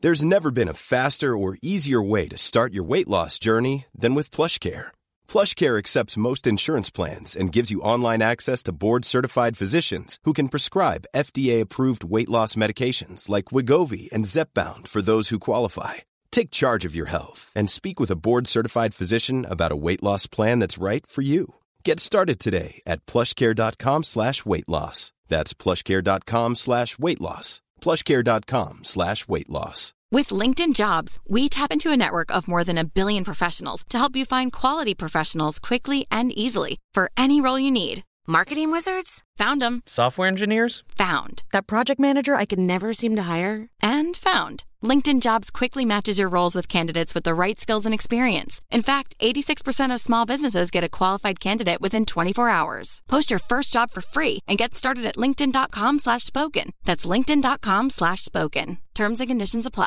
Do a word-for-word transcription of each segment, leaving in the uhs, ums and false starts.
There's never been a faster or easier way to start your weight loss journey than with PlushCare. PlushCare accepts most insurance plans and gives you online access to board-certified physicians who can prescribe F D A-approved weight loss medications like Wegovy and Zepbound for those who qualify. Take charge of your health and speak with a board-certified physician about a weight loss plan that's right for you. Get started today at plushcare.com slash weight loss. That's plushcare.com slash weight loss. plushcare.com slash weight loss. With LinkedIn Jobs, we tap into a network of more than a billion professionals to help you find quality professionals quickly and easily for any role you need. Marketing wizards? Found them. Software engineers? Found. That project manager I could never seem to hire? And found. LinkedIn Jobs quickly matches your roles with candidates with the right skills and experience. In fact, eighty-six percent of small businesses get a qualified candidate within twenty-four hours. Post your first job for free and get started at linkedin.com slash spoken. That's linkedin.com slash spoken. Terms and conditions apply.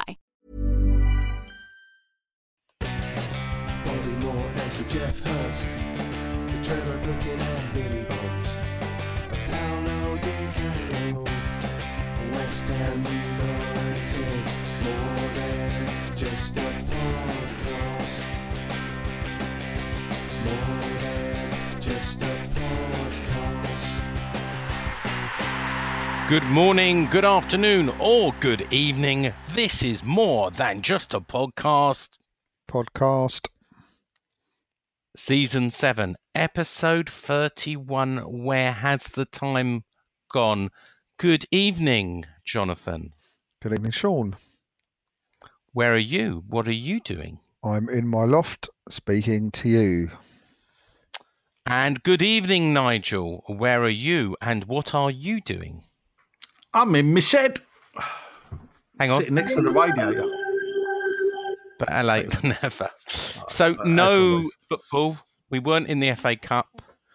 Bobby Moore and Sir Geoff Hurst, the Trevor Brooking and Billy Bonds, Paolo Di Canio, West Ham United, more than just a podcast, more than just a podcast. Good morning, good afternoon, or good evening. This is More Than Just a Podcast. Podcast. Season seven, episode thirty-one. Where has the time gone? Good evening, Jonathan. Good evening, Sean. Where are you? What are you doing? I'm in my loft speaking to you. And good evening, Nigel. Where are you and what are you doing? I'm in my shed. Hang on. Sitting next to the radio. Better late than never. So, no football. We weren't in the F A Cup.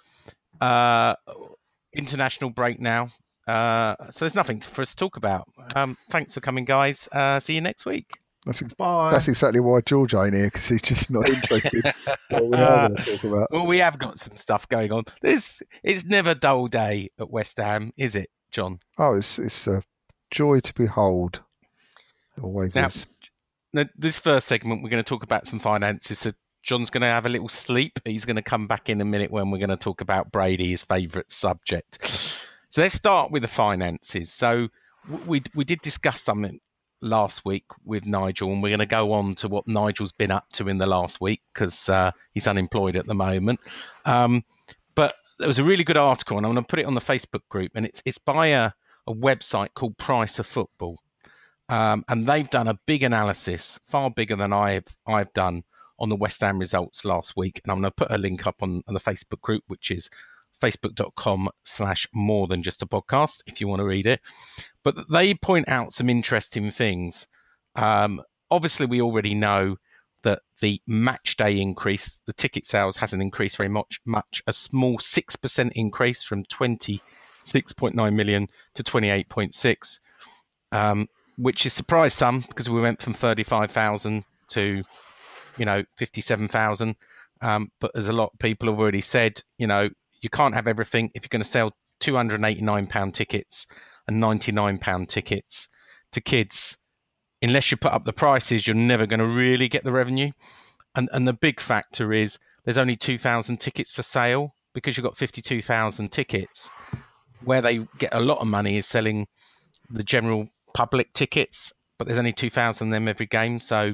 Uh, international break now. Uh, so there's nothing for us to talk about. Um, thanks for coming, guys. Uh, see you next week. That's, ex- that's exactly why George ain't here, because he's just not interested in what we are going to talk about. Well, we have got some stuff going on. This It's never a dull day at West Ham, is it, John? Oh, it's, it's a joy to behold. It always now, is. Now, this first segment, we're going to talk about some finances. So John's going to have a little sleep. He's going to come back in a minute when we're going to talk about Brady, his favourite subject. So let's start with the finances. So we we did discuss something last week with Nigel, and we're going to go on to what Nigel's been up to in the last week because uh, he's unemployed at the moment. Um, but there was a really good article, and I'm going to put it on the Facebook group, and it's it's by a, a website called Price of Football. Um, and they've done a big analysis, far bigger than I've I've done, on the West Ham results last week. And I'm going to put a link up on, on the Facebook group, which is facebook.com slash more than just a podcast, if you want to read it. But they point out some interesting things. Um, obviously, we already know that the match day increase, the ticket sales hasn't increased very much, much a small six percent increase from twenty-six point nine million to twenty-eight point six. Um, which has surprised some because we went from thirty-five thousand to, you know, fifty-seven thousand. Um, but as a lot of people have already said, you know, you can't have everything. If you're going to sell two hundred eighty-nine pounds tickets and ninety-nine pounds tickets to kids, unless you put up the prices, you're never going to really get the revenue. And and the big factor is there's only two thousand tickets for sale because you've got fifty-two thousand tickets. Where they get a lot of money is selling the general public tickets, but there's only two thousand of them every game. So,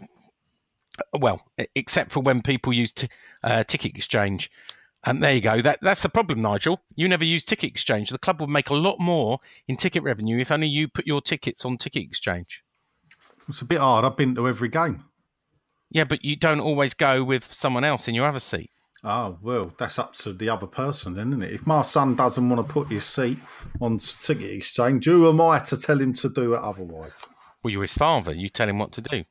well, except for when people use t- uh, Ticket Exchange. And there you go. That That's the problem, Nigel. You never use Ticket Exchange. The club would make a lot more in ticket revenue if only you put your tickets on Ticket Exchange. It's a bit hard. I've been to every game. Yeah, but you don't always go with someone else in your other seat. Oh, well, that's up to the other person then, isn't it? If my son doesn't want to put his seat on Ticket Exchange, who am I to tell him to do it otherwise? Well, you're his father. You tell him what to do.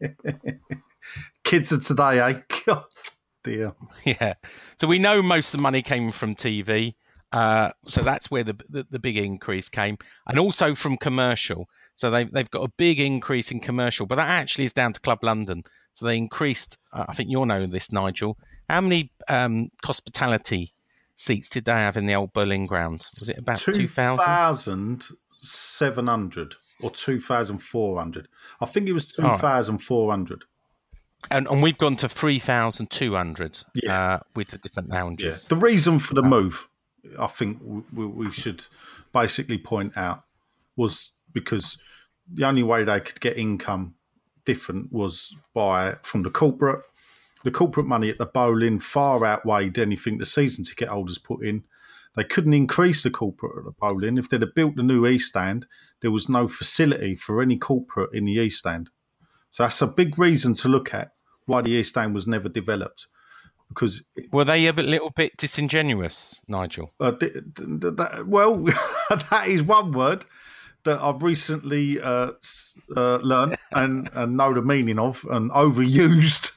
Kids of today, eh? God dear. Yeah. So we know most of the money came from T V. Uh, so that's where the, the the big increase came. And also from commercial. So they've, they've got a big increase in commercial. But that actually is down to Club London. So they increased, uh, I think you'll know this, Nigel. How many um, hospitality seats did they have in the old Berlin ground? Was it about two thousand? two thousand seven hundred. or two thousand four hundred. I think it was two thousand four hundred. And, and we've gone to three thousand two hundred Yeah. uh, with the different lounges. Yeah. The reason for the move, I think we, we should basically point out, was because the only way they could get income different was by from the corporate. The corporate money at the bowling far outweighed anything the season ticket holders put in. They couldn't increase the corporate at the bowling. If they'd have built the new East Stand, there was no facility for any corporate in the East Stand. So that's a big reason to look at why the East Stand was never developed. Because were they a bit, little bit disingenuous, Nigel? Uh, th- th- th- that, well, that is one word that I've recently uh, uh, learned and, and know the meaning of and overused.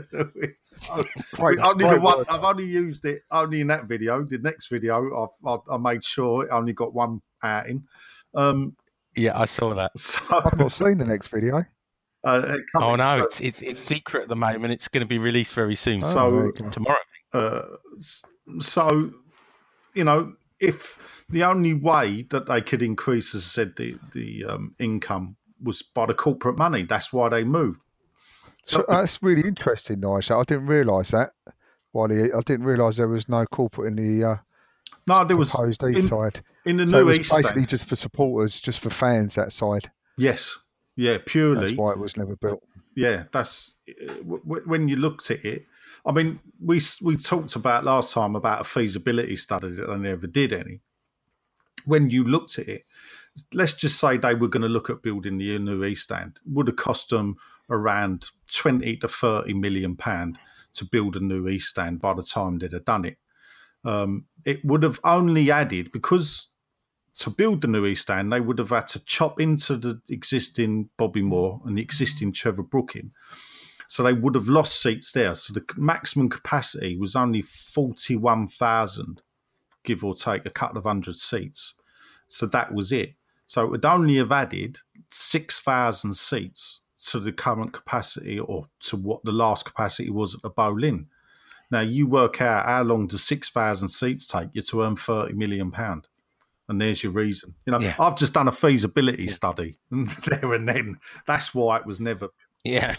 so, Great, only great the one, word. I've only used it only in that video. The next video, I've, I've, I made sure it only got one outing. Um, Yeah, I saw that. so, I've not seen the next video. uh, it comes- Oh no, it's it's, it's secret at the moment. It's going to be released very soon. So- Oh, there you go. tomorrow. Uh, s- so, you know, if the only way that they could increase, as I said, the the um, income was by the corporate money. That's why they moved. So that's really interesting, Nigel. I didn't realise that. Why the, I didn't realise there was no corporate in the uh, No, there was proposed in, East side. in the So it new was East basically Stand. just for supporters, just for fans that side. Yes, yeah, That's purely. why it was never built. Yeah, that's w- w- when you looked at it. I mean, we we talked about last time about a feasibility study that they never did any. When you looked at it, let's just say they were going to look at building the new East Stand. It would have cost them around twenty to thirty million pound to build a new East Stand by the time they'd have done it. Um, it would have only added, because to build the new East Stand, they would have had to chop into the existing Bobby Moore and the existing Trevor Brooking. So they would have lost seats there. So the maximum capacity was only forty-one thousand, give or take a couple of hundred seats. So that was it. So it would only have added six thousand seats to the current capacity, or to what the last capacity was at the Boleyn. Now you work out how long does six thousand seats take you to earn thirty million pounds. And there's your reason. You know, Yeah. I've just done a feasibility study there and then. That's why it was never. Yeah.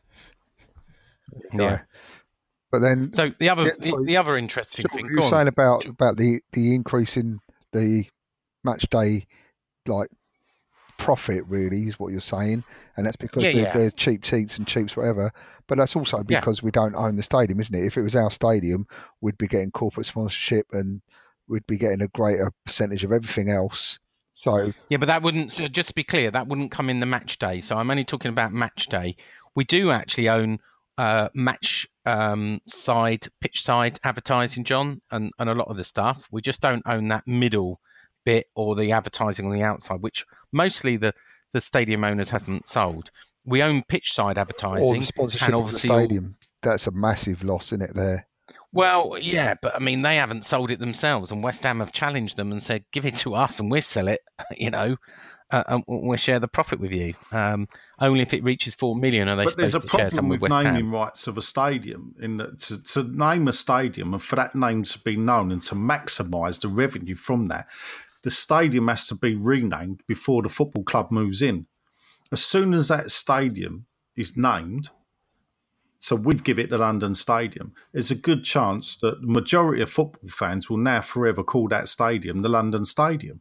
No. Yeah. But then, So the other Yeah, the, sorry. the other interesting so thing. what you Go were on. saying about about the the increase in the match day, like profit, really is what you're saying, and that's because Yeah, they're, yeah. they're cheap seats and cheaps whatever. But that's also Yeah. because we don't own the stadium, isn't it? If it was our stadium, we'd be getting corporate sponsorship and we'd be getting a greater percentage of everything else. So Yeah, but that wouldn't. So just to be clear, that wouldn't come in the match day. So I'm only talking about match day. We do actually own uh, match um, side, pitch side advertising, John, and, and a lot of the stuff. We just don't own that middle bit or the advertising on the outside, which mostly the, the stadium owners hasn't sold. We own pitch side advertising, or the sponsorship and of the obviously all- stadium, that's a massive loss, isn't it? There. Well, yeah, but I mean, they haven't sold it themselves, and West Ham have challenged them and said, "Give it to us, and we'll sell it." You know, uh, and we'll share the profit with you. Um, only if it reaches four million are they But there's supposed a to share some problem with with West naming Ham. rights of a stadium. In that to, to name a stadium and for that name to be known and to maximise the revenue from that, the stadium has to be renamed before the football club moves in. As soon as that stadium is named, so we've given it the London Stadium, there's a good chance that the majority of football fans will now forever call that stadium the London Stadium.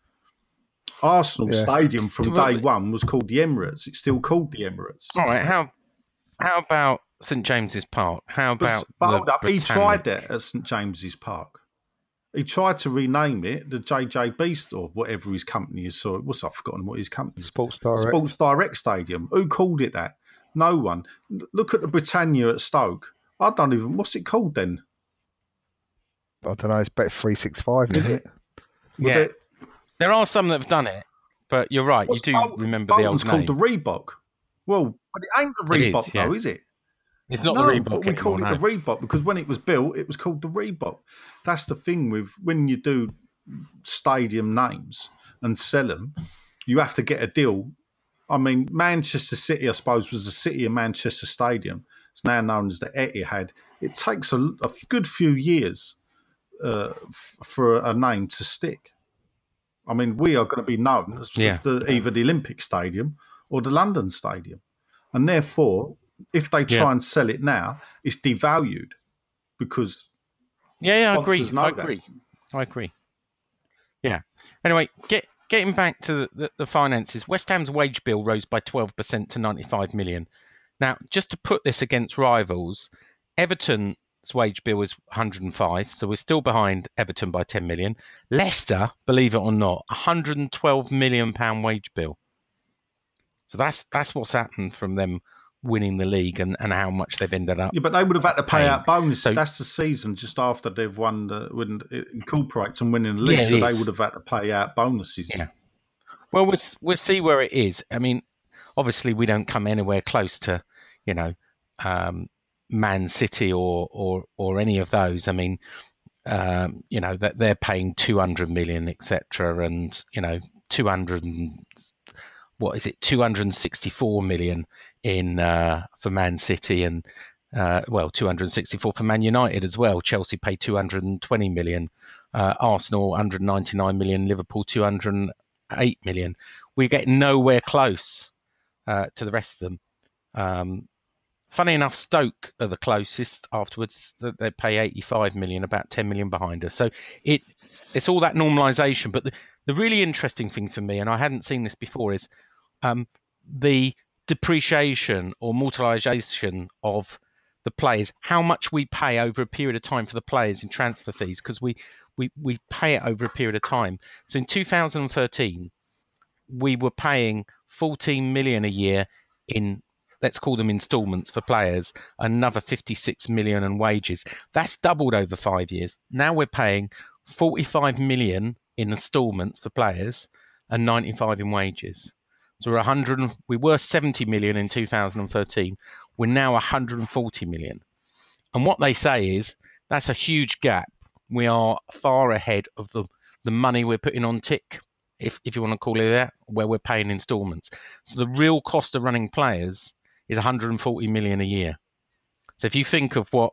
Arsenal Yeah. Stadium from Well, day one was called the Emirates. It's still called the Emirates. All right, how how about St James's Park? How But, about but the hold up, he Britannic? tried that at St James's Park. He tried to rename it the J J B or whatever his company is. So what's I've forgotten what his company is. Sports Direct. Sports Direct Stadium. Who called it that? No one. L- Look at the Britannia at Stoke. I don't even. What's it called then? I don't know. It's Bet three sixty-five, Is isn't it? it? Would Yeah, it- there are some that have done it, but you're right. what's you do Bolton- remember the old Bolton's name. called the Reebok. Well, but it ain't the It is, Reebok yeah. though, is it? It's not no, the Reebok but we call anymore, it no. the Reebok because when it was built, it was called the Reebok. That's the thing with when you do stadium names and sell them, you have to get a deal. I mean, Manchester City, I suppose, was the City of Manchester Stadium. It's now known as the Etihad. It takes a, a good few years uh, f- for a name to stick. I mean, we are going to be known as, Yeah. as the, either the Olympic Stadium or the London Stadium. And therefore, if they try Yeah. and sell it now, it's devalued because Yeah, yeah, I agree. sponsors know I that. agree. I agree. Yeah. Anyway, get getting back to the, the, the finances, West Ham's wage bill rose by twelve percent to ninety-five million. Now, just to put this against rivals, Everton's wage bill was one hundred five, so we're still behind Everton by ten million. Leicester, believe it or not, one hundred twelve million pound wage bill. So that's that's what's happened from them winning the league and, and how much they've ended up. Yeah, but they would have had to pay paying. out bonuses. So- That's the season just after they've won the when it incorporates and winning the league. Yeah, so it they is. would have had to pay out bonuses. Yeah. Well, we'll we'll see where it is. I mean, obviously, we don't come anywhere close to, you know, um, Man City or or or any of those. I mean, um, you know, that they're paying two hundred million, et cetera, and you know, two hundred and what is it, two hundred sixty-four million in uh, for Man City, and uh, well, two hundred sixty-four for Man United as well. Chelsea paid two hundred twenty million, uh, Arsenal one hundred ninety-nine million, Liverpool two hundred eight million. We're getting nowhere close uh, to the rest of them. Um, funny enough, Stoke are the closest afterwards. They pay eighty-five million, about ten million behind us. So it it's all that normalisation. But the, the really interesting thing for me, and I hadn't seen this before, is um, the depreciation or mortalisation of the players, how much we pay over a period of time for the players in transfer fees, because we, we, we pay it over a period of time. So in two thousand thirteen, we were paying fourteen million a year in, let's call them instalments for players, another fifty-six million in wages. That's doubled over five years. Now we're paying forty-five million in instalments for players and ninety-five in wages. So we're one hundred, we were seventy million in two thousand thirteen. We're now one hundred forty million. And what they say is that's a huge gap. We are far ahead of the, the money we're putting on tick, if, if you want to call it that, where we're paying instalments. So the real cost of running players is one hundred forty million a year. So if you think of what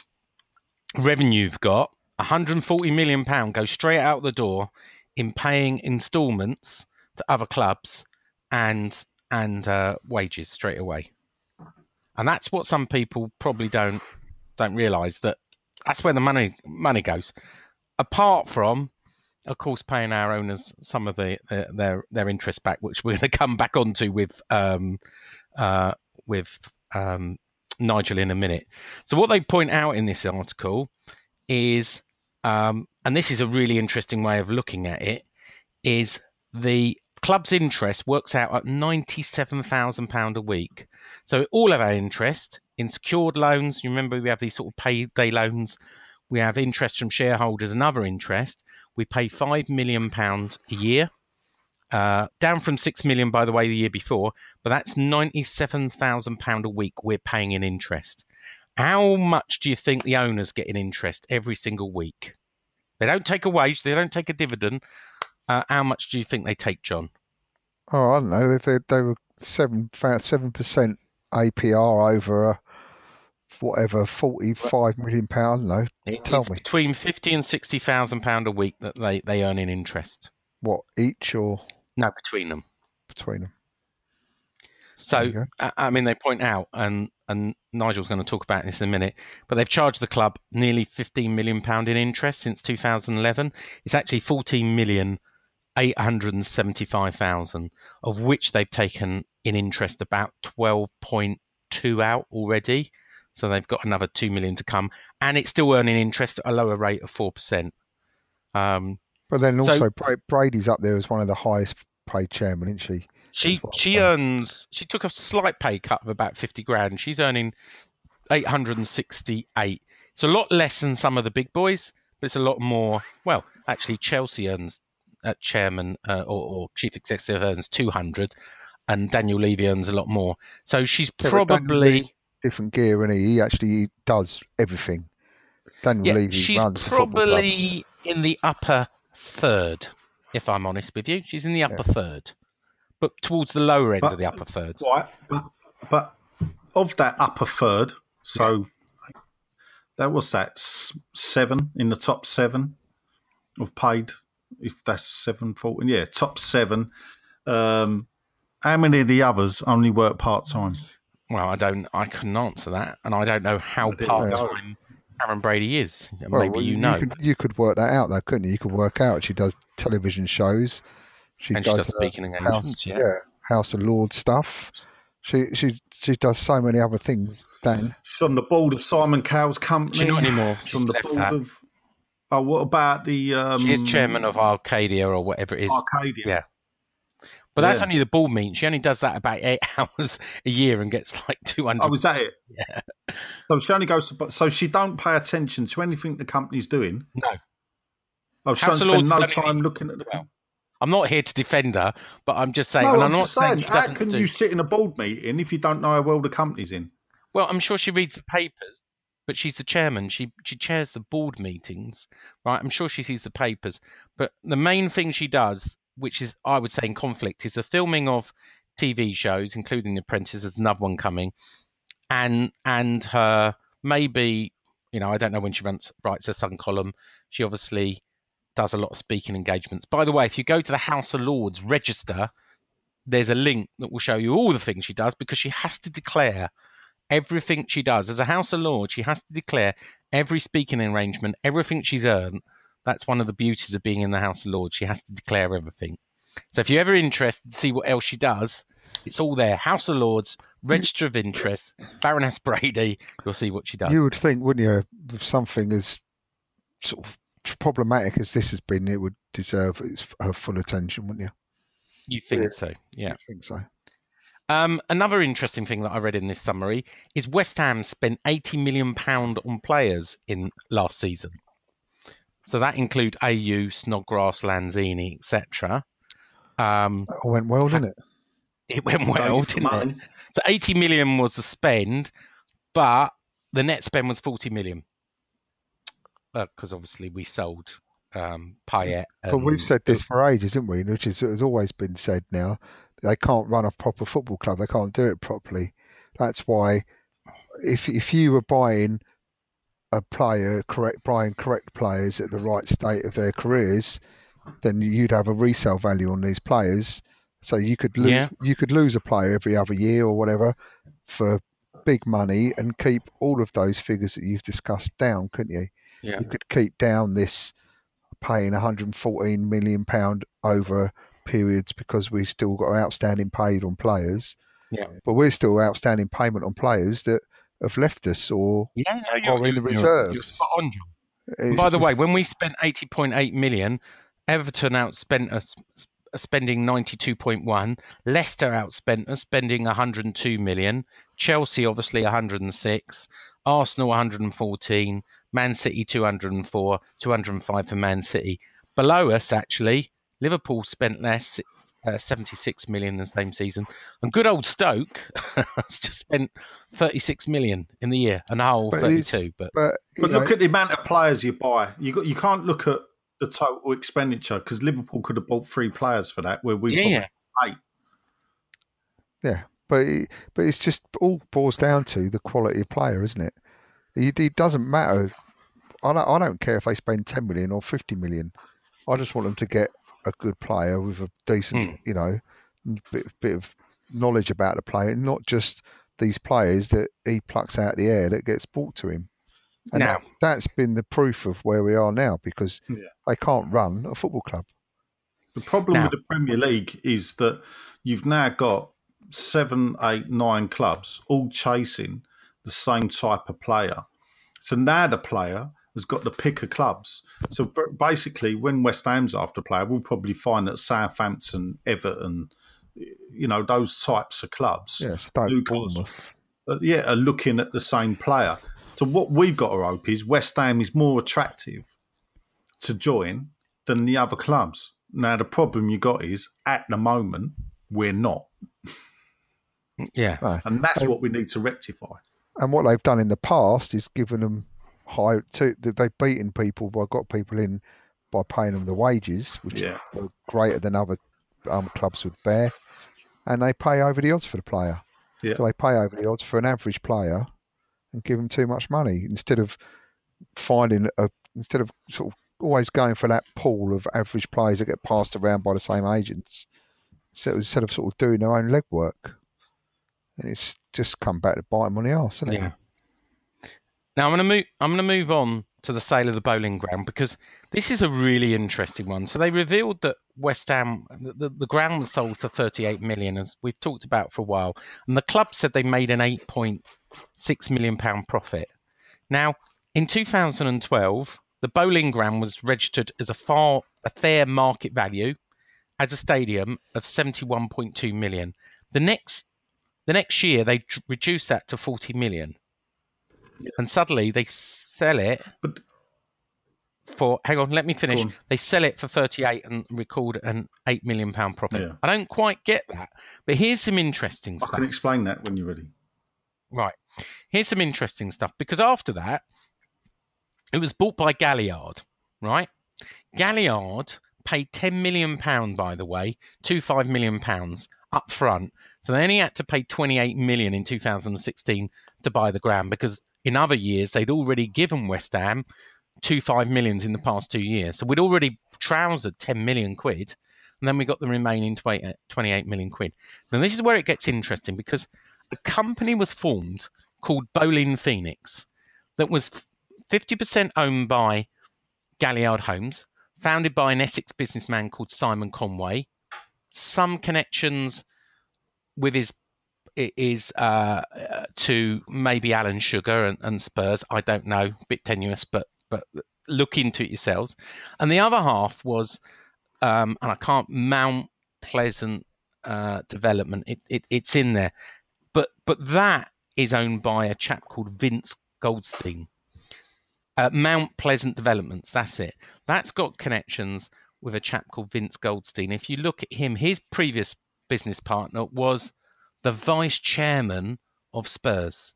revenue you've got, one hundred forty million pounds goes straight out the door in paying instalments to other clubs and and uh, wages straight away. And that's what some people probably don't don't realise, that that's where the money money goes. Apart from, of course, paying our owners some of the uh, their their interest back, which we're going to come back onto with um, uh, with um, Nigel in a minute. So what they point out in this article is, um, and this is a really interesting way of looking at it, is the club's interest works out at ninety-seven thousand pounds a week. So all of our interest in secured loans, you remember we have these sort of payday loans, we have interest from shareholders and other interest. We pay five million pounds a year, uh, down from six million pounds, by the way, the year before, but that's ninety-seven thousand pounds a week we're paying in interest. How much do you think the owners get in interest every single week? They don't take a wage, they don't take a dividend. Uh, how much do you think they take, John? Oh, I don't know. If they, they were seven seven percent A P R over a, whatever forty-five million pounds. No, It- tell it's me between fifty and sixty thousand pound a week that they, they earn in interest. what each or No, between them. between them. So, There you go. I, I mean, they point out, and and Nigel's going to talk about this in a minute, but they've charged the club nearly fifteen million pound in interest since two thousand eleven. It's actually fourteen million eight hundred seventy-five thousand, of which they've taken in interest about twelve point two out already. So they've got another two million to come, and it's still earning interest at a lower rate of four percent. Um, But then So- also Bra- Brady's up there as one of the highest paid chairmen, isn't she? She That's what I'm she saying. earns she took a slight pay cut of about fifty grand. She's earning eight hundred and sixty eight. It's a lot less than some of the big boys, but it's a lot more. Well, actually, Chelsea earns uh, chairman uh, or, or chief executive earns two hundred, and Daniel Levy earns a lot more. So she's Yeah, but Daniel probably Levy- Different gear, and he? he actually does everything. Daniel yeah, Levy she's runs the football club. probably in the upper third. If I'm honest with you, she's in the upper third, but towards the lower end But- of the upper third. Right, but, but of that upper third, so that was that s- seven in the top seven of paid if that's seven, fourteen. Yeah, top seven. Um, how many of the others only work part-time? Well, I don't. I couldn't answer that, and I don't know how part-time Aaron Brady is. Well, Maybe you you know. Could, you could work that out, though, couldn't you? You could work out she does television shows. She and does, she does speaking engagements, House, yeah. yeah, House of Lords stuff. She she she does so many other things, Dan. She's on the board of Simon Cowell's company. She's not anymore. She's She's on the left board that. of. Oh, what about the? Um, She is chairman of Arcadia or whatever it is. Arcadia. Yeah. But that's Yeah. only the board meeting. She only does that about eight hours a year and gets like two hundred. Oh, is that it? Yeah. So she only goes to. So she don't pay attention to anything the company's doing. No. Oh, she House of don't spend Lords no is only- time looking at the. Well, I'm not here to defend her, but I'm just saying. No, and I'm, I'm, just not saying. saying she How doesn't can do- you sit in a board meeting if you don't know how well the company's in? Well, I'm sure she reads the papers, but she's the chairman. She she chairs the board meetings, right? I'm sure she sees the papers. But the main thing she does, which is, I would say, in conflict, is the filming of T V shows, including The Apprentice. There's another one coming, and and her maybe, you know, I don't know when she runs, writes her Sun column. She obviously does a lot of speaking engagements. By the way, if you go to the House of Lords register, there's a link that will show you all the things she does, because she has to declare everything she does. As a House of Lords, she has to declare every speaking arrangement, everything she's earned. That's one of the beauties of being in the House of Lords. She has to declare everything. So if you're ever interested to see what else she does, it's all there. House of Lords, Register of Interest, Baroness Brady. You'll see what she does. You would think, wouldn't you, if something as sort of problematic as this has been, it would deserve its, her full attention, wouldn't you? You think Yeah. so, yeah. I think so. Um, another interesting thing that I read in this summary is West Ham spent eighty million pounds on players in last season. So that include A U, Snodgrass, Lanzini, et cetera. Um, That all went well, didn't it? it went well, Value for didn't money. it? So eighty million was the spend, but the net spend was forty million. Because uh, obviously we sold um, Payet. But we've and- said this for ages, haven't we? Which is, has always been said now. They can't run a proper football club. They can't do it properly. That's why if if you were buying a player, correct buying correct players at the right state of their careers, then you'd have a resale value on these players. So you could lose Yeah. you could lose a player every other year or whatever for big money and keep all of those figures that you've discussed down, couldn't you? Yeah. You could keep down this paying one hundred fourteen million pounds over periods because we've still got outstanding paid on players. Yeah. But we're still outstanding payment on players that have left us or Yeah, no, you're, or in the you're- reserves. You're spot on, John. it's By the just- way, when we spent eighty point eight million, Everton outspent us spending ninety-two point one, Leicester outspent us spending one hundred two million, Chelsea obviously one hundred six, Arsenal one hundred fourteen, Man City two hundred four, two hundred five for Man City. Below us, actually, Liverpool spent less, uh, seventy-six million in the same season, and good old Stoke has just spent thirty-six million in the year, and a whole But it's- thirty-two. But but you But know, look at the amount of players you buy. You got you can't look at the total expenditure because Liverpool could have bought three players for that, where we yeah, bought yeah. eight. yeah, but it, but it's just all boils down to the quality of player, isn't it? It, it doesn't matter. I don't, I don't care if they spend ten million or fifty million. I just want them to get a good player with a decent, Hmm. you know, bit, bit of knowledge about the player, and not just these players that he plucks out the air that gets brought to him. And Now- that, that's been the proof of where we are now because Yeah. they can't run a football club. The problem Now- with the Premier League is that you've now got seven, eight, nine clubs all chasing the same type of player. So now the player has got the pick of clubs. So b- basically, when West Ham's after a player, we'll probably find that Southampton, Everton, you know, those types of clubs, Yeah, Stoke, Newcastle, Bournemouth. uh, yeah, are looking at the same player. So what we've got to hope is West Ham is more attractive to join than the other clubs. Now, the problem you got is, at the moment, we're not. Yeah. No. And that's what we need to rectify. And what they've done in the past is given them high. To, that they've beaten people by got people in by paying them the wages, which Yeah. are greater than other um, clubs would bear, and they pay over the odds for the player. Yeah. So they pay over the odds for an average player and give them too much money instead of finding a instead of sort of always going for that pool of average players that get passed around by the same agents. So instead of sort of doing their own legwork, and it's just come back to bite them on the arse, isn't it? Yeah. Now I'm going to move. I'm going to move on to the sale of the Bowling Ground because this is a really interesting one. So they revealed that West Ham, the, the ground was sold for thirty-eight million, as we've talked about for a while, and the club said they made an eight point six million pound profit. Now, in two thousand twelve, the Bowling Ground was registered as a far a fair market value as a stadium of seventy-one point two million. The next the next year they d- reduced that to forty million. Yeah. And suddenly they sell it but for hang on, let me finish. On. They sell it for thirty-eight and record an eight million pound profit. Yeah. I don't quite get that. But here's some interesting I stuff. can explain that when you're ready. Right. Here's some interesting stuff because after that it was bought by Galliard, right? Galliard paid ten million pounds, by the way, twenty-five million pounds up front. So they only had to pay twenty-eight million pounds in two thousand sixteen to buy the ground because in other years they'd already given West Ham twenty-five million pounds in the past two years. So we'd already trousered ten million quid and then we got the remaining twenty-eight million quid. Now this is where it gets interesting because a company was formed called Boleyn Phoenix that was fifty percent owned by Galliard Homes, founded by an Essex businessman called Simon Conway. Some connections with his is uh, to maybe Alan Sugar and, and Spurs. I don't know, a bit tenuous, but but look into it yourselves. And the other half was, um, and I can't Mount Pleasant uh, Development. It, it it's in there, but but that is owned by a chap called Vince Goldstein. Uh, Mount Pleasant Developments, that's it. That's got connections with a chap called Vince Goldstein. If you look at him, his previous business partner was the vice chairman of Spurs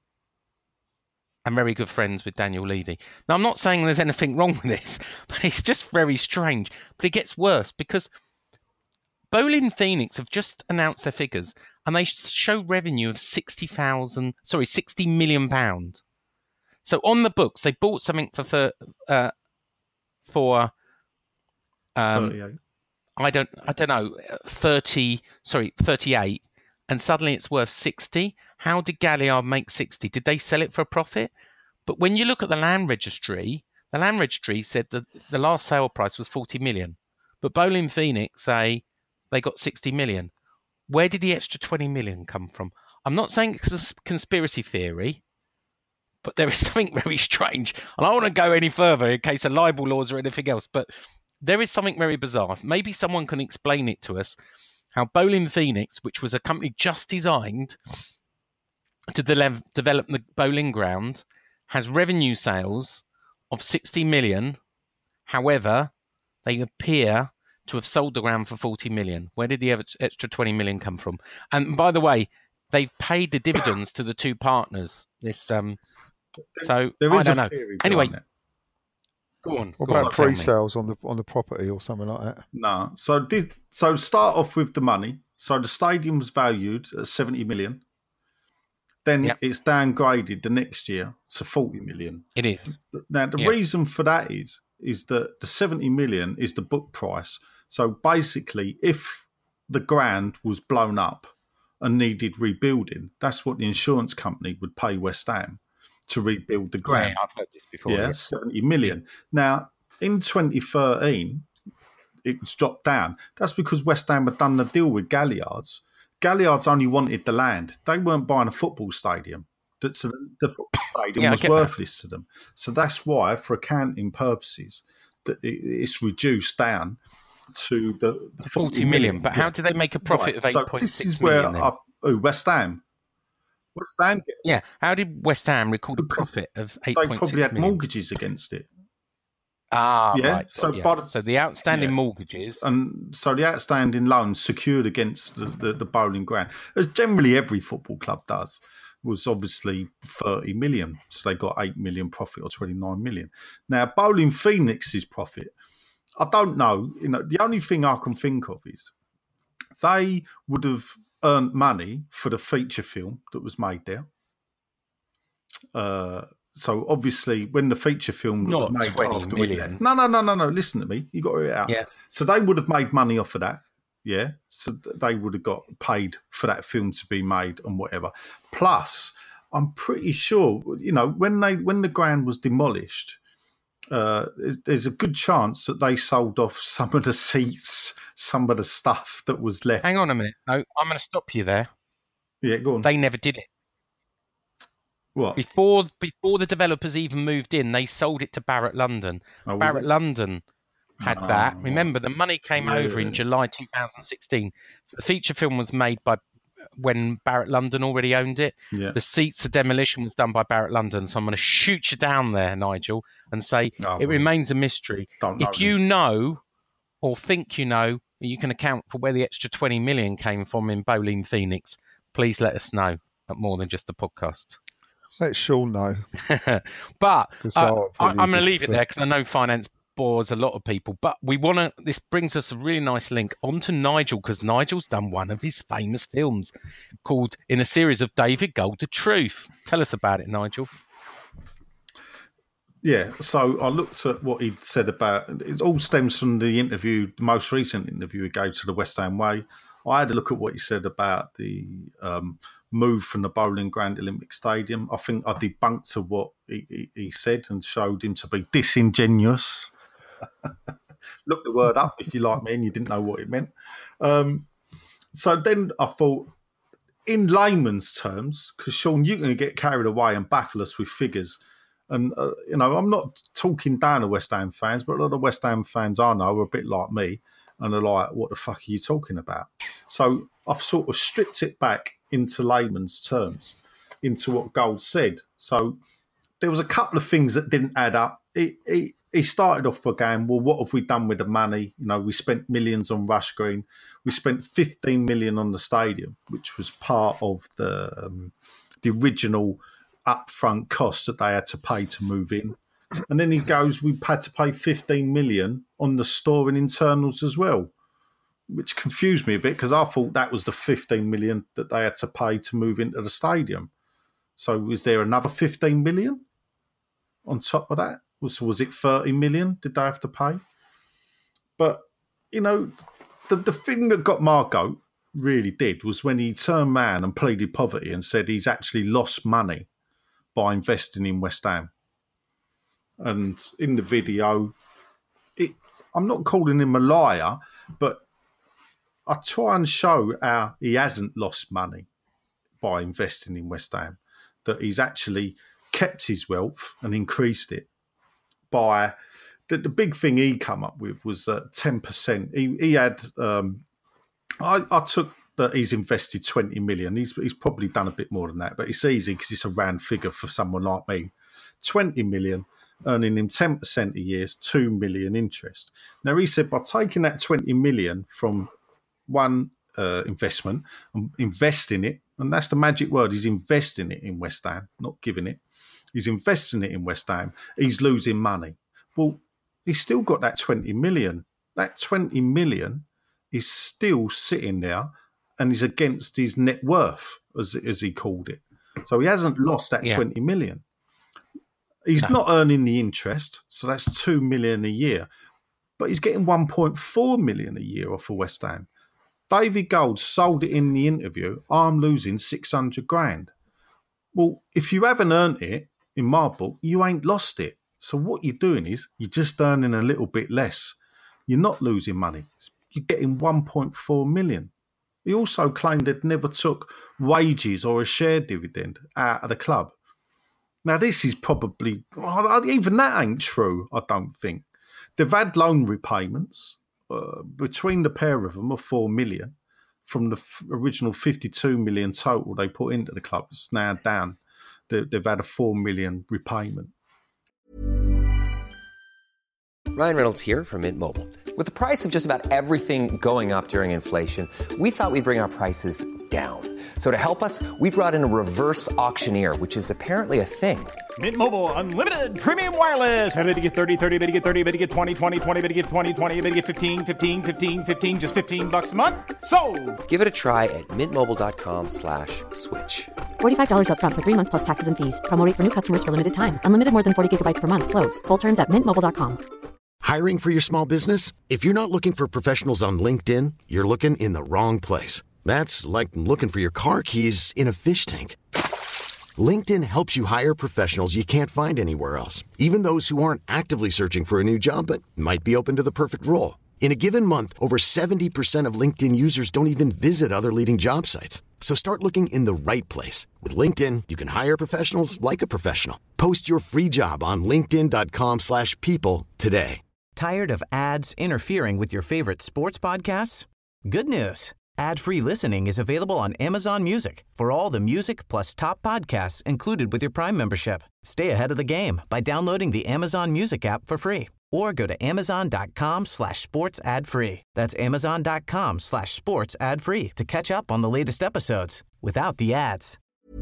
and very good friends with Daniel Levy. Now, I'm not saying there's anything wrong with this, but it's just very strange. But it gets worse because Boleyn Phoenix have just announced their figures and they show revenue of sixty thousand, sorry, sixty million pounds. So on the books, they bought something for for, uh, for um, I don't I don't know thirty sorry thirty-eight, and suddenly it's worth sixty. How did Galliard make sixty? Did they sell it for a profit? But when you look at the land registry, the land registry said that the last sale price was forty million, but Boleyn Phoenix say they got sixty million. Where did the extra twenty million come from? I'm not saying it's a conspiracy theory, but there is something very strange. And I don't want to go any further in case of libel laws or anything else, but there is something very bizarre. Maybe someone can explain it to us, how Boleyn Phoenix, which was a company just designed to de- develop the Bowling Ground, has revenue sales of sixty million. However, they appear to have sold the ground for forty million. Where did the extra twenty million come from? And by the way, they've paid the dividends to the two partners. This um, so there I is don't a know. theory Anyway, it. go on. What go about on, tell me. pre-sales on the on the property or something like that? No. So did so start off with the money. So the stadium was valued at seventy million. Then Yep. it's downgraded the next year to forty million. It is. Now the Yeah. reason for that is is that the seventy million is the book price. So basically, if the ground was blown up and needed rebuilding, that's what the insurance company would pay West Ham to rebuild the ground. I've heard this before. Yeah, Yeah. seventy million. Now, in twenty thirteen, it was dropped down. That's because West Ham had done the deal with Galliards. Galliards only wanted the land. They weren't buying a football stadium. The, so the football stadium Yeah, I was get worthless to them. So that's why, for accounting purposes, that it, it's reduced down to the, the forty million. But how Yeah. do they make a profit Right. of So eight point this six is where million? then? I, oh, West Ham. West Ham get Yeah. How did West Ham record a Because profit of they eight point six probably had million? mortgages against it. Ah, Yeah, right. so got ya. by the- so the outstanding yeah. mortgages. And so the outstanding loans secured against the, the, the Bowling Ground, as generally every football club does, was obviously thirty million. So they got eight million profit or twenty-nine million. Now, Bowling Phoenix's profit, I don't know. You know, the only thing I can think of is they would have earned money for the feature film that was made there. Uh, So obviously, when the feature film Not was made twenty after million. we no, no, no, no, no. Listen to me. You got to hear it out. Yeah. So they would have made money off of that. Yeah. So they would have got paid for that film to be made and whatever. Plus, I'm pretty sure, you know, when they when the ground was demolished, uh, there's, there's a good chance that they sold off some of the seats, some of the stuff that was left. Hang on a minute. No, I'm going to stop you there. Yeah, go on. They never did it. What? Before before the developers even moved in, they sold it to Barrett London. Oh, was Barrett it? London had Oh, that. Remember, the money came yeah. over in July two thousand sixteen. So the feature film was made by when Barrett London already owned it. Yeah. The seats, the demolition was done by Barrett London. So I'm going to shoot you down there, Nigel, and say Oh, it remains a mystery. Don't know If you know or think you know, you can account for where the extra twenty million came from in Bowling Phoenix, please let us know at More Than Just a Podcast. Let Sean know. But 'Cause uh, I'll I, I'm probably going to just leave it flip. there because I know finance bores a lot of people. But we want to. This brings us a really nice link onto Nigel, because Nigel's done one of his famous films called, in a series of David Gold, The Truth. Tell us about it, Nigel. Yeah, so I looked at what he'd said about it. All stems from the interview, the most recent interview he gave to the West Ham Way. I had a look at what he said about the um, move from the Bowling Green Olympic Stadium. I think I debunked to what he, he, he said and showed him to be disingenuous. Look the word up if you like me and you didn't know what it meant. Um, so then I thought, in layman's terms, because Sean, you're going to get carried away and baffle us with figures. And, uh, you know, I'm not talking down to West Ham fans, but a lot of West Ham fans I know are a bit like me and are like, what the fuck are you talking about? So I've sort of stripped it back into layman's terms, into what Gold said. So there was a couple of things that didn't add up. He, he, he started off by going, well, what have we done with the money? You know, we spent millions on Rush Green. We spent fifteen million on the stadium, which was part of the um, the original upfront cost that they had to pay to move in. And then he goes, we had to pay fifteen million on the store and internals as well, which confused me a bit because I thought that was the fifteen million that they had to pay to move into the stadium. So was there another fifteen million on top of that? Was, was it thirty million did they have to pay? But, you know, the, the thing that got my goat really did was when he turned man and pleaded poverty and said he's actually lost money by investing in West Ham. And in the video, it, I'm not calling him a liar, but I try and show how he hasn't lost money by investing in West Ham, that he's actually kept his wealth and increased it by... The, the big thing he come up with was uh, ten percent. He, he had... Um, I, I took that he's invested twenty million. He's, he's probably done a bit more than that, but it's easy because it's a round figure for someone like me. twenty million, earning him ten percent a year is two million interest. Now, he said by taking that twenty million from one uh, investment and investing it, and that's the magic word, he's investing it in West Ham, not giving it. He's investing it in West Ham. He's losing money. Well, he's still got that twenty million. That twenty million is still sitting there and is against his net worth, as, as he called it. So he hasn't lost that Yeah. twenty million. He's No. not earning the interest, so that's two million a year. But he's getting one point four million a year off of West Ham. David Gold sold it in the interview, I'm losing six hundred grand. Well, if you haven't earned it, in my book, you ain't lost it. So what you're doing is you're just earning a little bit less. You're not losing money. You're getting one point four million. He also claimed they'd never took wages or a share dividend out of the club. Now, this is probably, even that ain't true, I don't think. They've had loan repayments uh, between the pair of them of four million from the f- original fifty-two million total they put into the club. It's now down. They- They've had a four million repayment. Ryan Reynolds here from Mint Mobile. With the price of just about everything going up during inflation, we thought we'd bring our prices down. So to help us, we brought in a reverse auctioneer, which is apparently a thing. Mint Mobile Unlimited Premium Wireless. How to get thirty, thirty, how to get thirty, how to get twenty, twenty, twenty, how to get twenty, twenty, how to get fifteen, fifteen, fifteen, fifteen, just fifteen bucks a month? Sold! Give it a try at mintmobile.com slash switch. forty-five dollars up front for three months plus taxes and fees. Promo rate for new customers for limited time. Unlimited more than forty gigabytes per month. Slows full terms at mint mobile dot com. Hiring for your small business? If you're not looking for professionals on LinkedIn, you're looking in the wrong place. That's like looking for your car keys in a fish tank. LinkedIn helps you hire professionals you can't find anywhere else, even those who aren't actively searching for a new job but might be open to the perfect role. In a given month, over seventy percent of LinkedIn users don't even visit other leading job sites. So start looking in the right place. With LinkedIn, you can hire professionals like a professional. Post your free job on linkedin.com slash people today. Tired of ads interfering with your favorite sports podcasts? Good news. Ad-free listening is available on Amazon Music for all the music plus top podcasts included with your Prime membership. Stay ahead of the game by downloading the Amazon Music app for free or go to amazon.com slash sports ad free. That's amazon.com slash sports ad free to catch up on the latest episodes without the ads.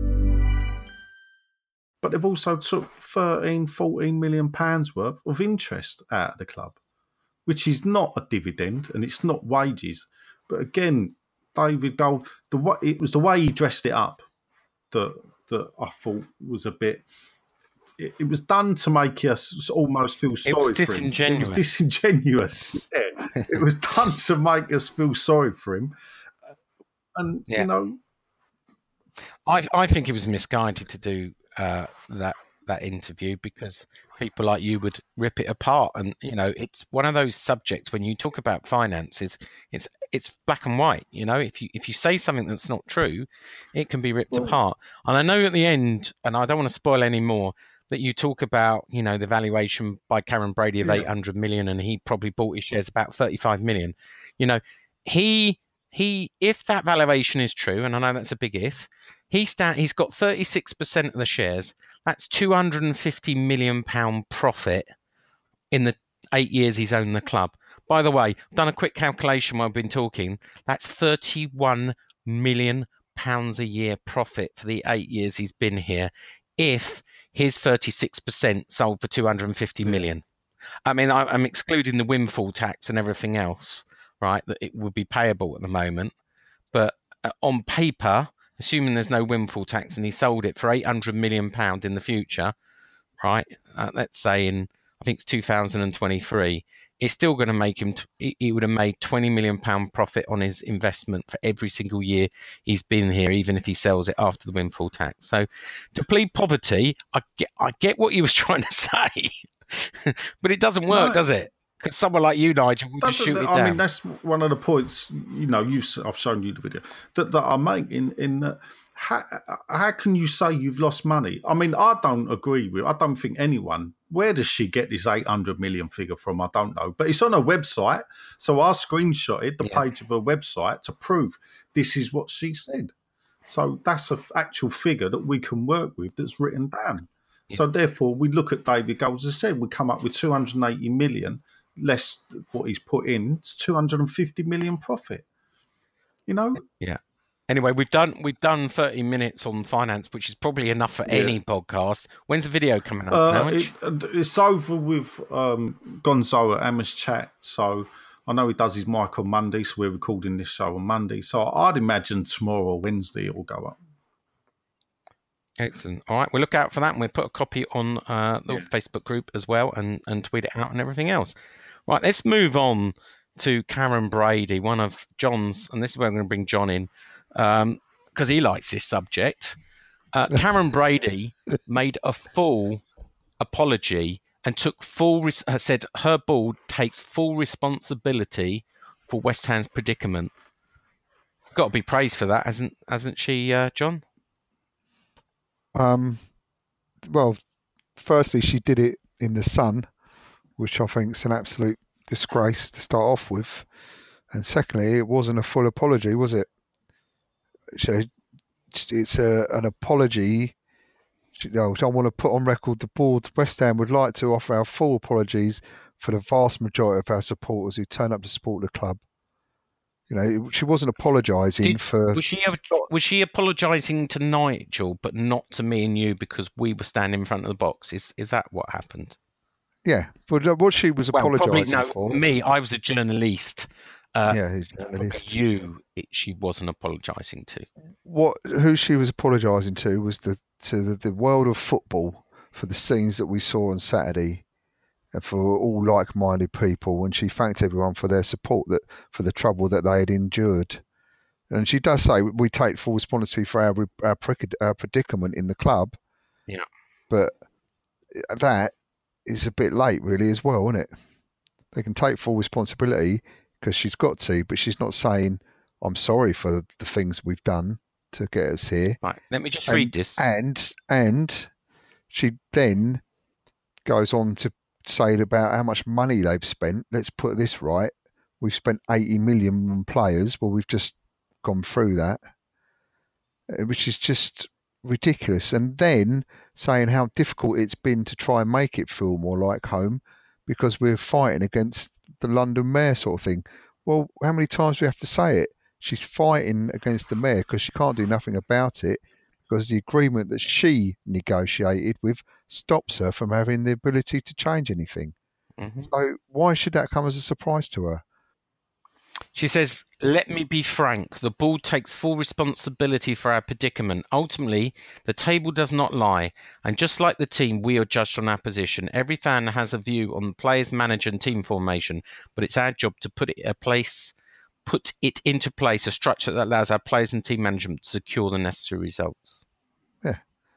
But they've also took thirteen, fourteen million pounds worth of interest out of the club, which is not a dividend and it's not wages. But again, David Gold, the way, it was the way he dressed it up that that I thought was a bit. It, it was done to make us almost feel sorry for him. It was disingenuous. Yeah, it was done to make us feel sorry for him, and yeah. you know, I I think it was misguided to do uh, that that interview because people like you would rip it apart, and you know, it's one of those subjects when you talk about finances, it's it's black and white. You know, if you if you say something that's not true, it can be ripped well, apart. And I know at the end, and I don't want to spoil any more, that you talk about, you know, the valuation by Karen Brady of yeah. eight hundred million, and he probably bought his shares about thirty-five million. You know, he he if that valuation is true, and I know that's a big if, he sta- he's got thirty-six percent of the shares. That's two hundred fifty million pounds profit in the eight years he's owned the club. By the way, I've done a quick calculation while I've been talking. That's thirty-one million pounds a year profit for the eight years he's been here, if his thirty-six percent sold for two hundred fifty million. I mean, I'm excluding the windfall tax and everything else, right, that it would be payable at the moment. But on paper, assuming there's no windfall tax, and he sold it for eight hundred million pounds in the future, right, uh, let's say in, I think it's two thousand twenty-three, it's still going to make him, t- he would have made twenty million pounds profit on his investment for every single year he's been here, even if he sells it after the windfall tax. So to plead poverty, I get, I get what he was trying to say, but it doesn't work, no. does it? Because someone like you, Nigel, will just shoot it down. I mean, that's one of the points, you know, you've, I've shown you the video, that, that I make in, in uh, how, how can you say you've lost money? I mean, I don't agree with, I don't think anyone, where does she get this eight hundred million figure from? I don't know. But it's on her website, so I screenshotted the yeah. page of her website to prove this is what she said. So that's an actual figure that we can work with that's written down. Yeah. So therefore, we look at David Gold, as I said, we come up with two hundred eighty million less what he's put in, it's two hundred fifty million profit. You know? Yeah. Anyway, we've done we've done thirty minutes on finance, which is probably enough for yeah. any podcast. When's the video coming up? Uh, it, it's over with um, Gonzo at Amos Chat. So I know he does his mic on Monday, so we're recording this show on Monday. So I'd imagine tomorrow or Wednesday it will go up. Excellent. All right, we'll look out for that, and we'll put a copy on uh, the yeah. Facebook group as well, and, and tweet it out and everything else. Right, let's move on to Karen Brady, one of John's, and this is where I'm going to bring John in, because um, he likes this subject. Uh, Karen Brady made a full apology and took full, res- said her board takes full responsibility for West Ham's predicament. Got to be praised for that, hasn't hasn't she, uh, John? Um, well, firstly, she did it in the Sun, which I think is an absolute disgrace to start off with. And secondly, it wasn't a full apology, was it? So it's a, an apology. You know, I want to put on record the board, West Ham would like to offer our full apologies for the vast majority of our supporters who turn up to support the club. You know, she wasn't apologising Did, for. Was she was she apologising to Nigel, but not to me and you because we were standing in front of the box? Is is that what happened? Yeah, but what she was well, apologising no, for. Me, I was a journalist. Uh, yeah, a journalist. You, it, she wasn't apologising to. What? Who she was apologising to was the to the, the world of football for the scenes that we saw on Saturday. And for all like-minded people, and she thanked everyone for their support, that for the trouble that they had endured. And she does say we take full responsibility for our our, our predicament in the club. Yeah, but that is a bit late, really, as well, isn't it? They can take full responsibility because she's got to, but she's not saying I'm sorry for the things we've done to get us here. Right. Let me just and, read this. And and she then goes on to say about how much money they've spent. Let's put this right. We've spent eighty million on players. Well, we've just gone through that, which is just ridiculous. And then saying how difficult it's been to try and make it feel more like home because we're fighting against the London mayor sort of thing. Well, how many times do we have to say it? She's fighting against the mayor because she can't do nothing about it, because the agreement that she negotiated with stops her from having the ability to change anything. Mm-hmm. So why should that come as a surprise to her? She says, let me be frank, the board takes full responsibility for our predicament. Ultimately, the table does not lie. And just like the team, we are judged on our position. Every fan has a view on the players, manager and team formation, but it's our job to put it a place, put it into place, a structure that allows our players and team management to secure the necessary results. Yeah.